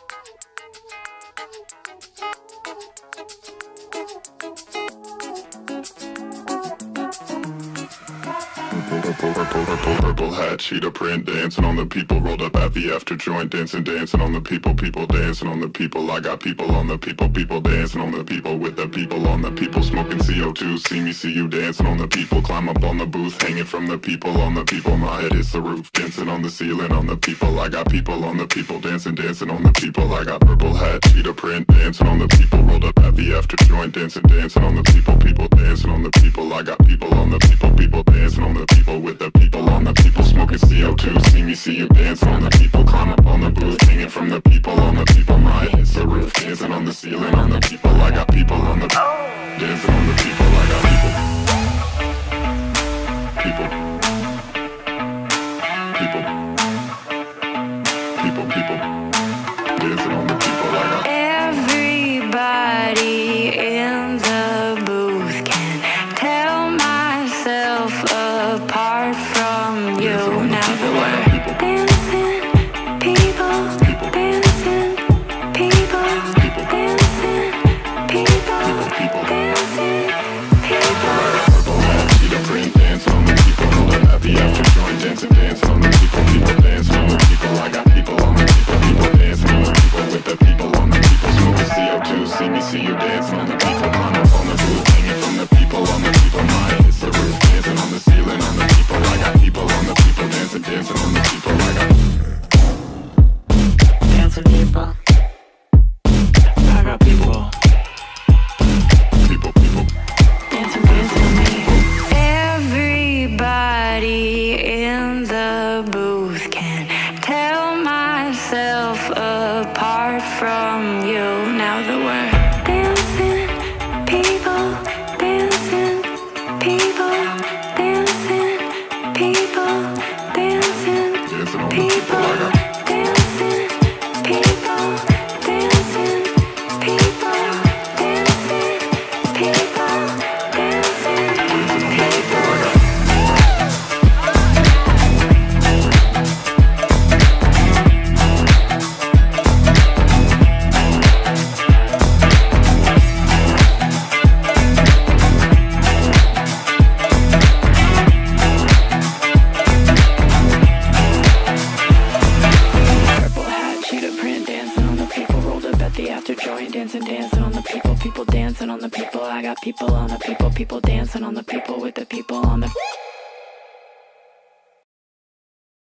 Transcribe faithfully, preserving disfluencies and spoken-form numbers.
Purple, purple, purple, purple hat, cheetah print, dancing on the people, rolled up at the after joint, dancing, dancing on the people, people dancing on the people. I got people on the people, people dancing on the people, with the people on the people, smoking C O two. See me, see you dancing on the people, climb up on the booth, hanging from the people, on the people. My head is the roof, dancing on the ceiling on the people. I got people on the people, dancing, dancing on the people. I got purple hat, cheetah print, dancing on the people, rolled up at the after joint, dancing, dancing on the people, people dancing on the people. I got people on the people, people dancing on the people, with the people on the people, smoking C O two. See me, see you dancing on the people, climb up on the booth, hanging from the people, on the people. My head hits the roof, dancing on the ceiling on the people. I got people on the dancing on the people. I got people, people, people, people, people dancing on the people. I got everybody in the booth can tell myself apart from you. Now that we're dancing, people, dancing, people, dancing, people, dancing, people. Purple hat, cheetah print, dancing on the people, rolled up at the after joint, dancing, dancing on the people, people dancing on the people. I got people on the people, people dancing on the people, with the people on the people, smoking C O two. See me, see you dancing on the people, climb up on the booth, hanging from the people, on the people. My head hits the roof, dancing on the ceiling on the people. I got people on the people, dancing, dancing on the people. I got dancing people. I got people. people, people Dancing, dancing on me. Everybody in the booth can tell myself apart from you. Now that we're dancing, people, dancing, people, dancing, people, dancing, dancing on the people, people. I got dancing, people, dancing, people, dancing, people, dancing, people. Purple hat, cheetah print, dancing on the people, rolled up at the after joint, dancing, dancing on the people, people dancing on the people. I got people on the people, people dancing on the people, with the people on the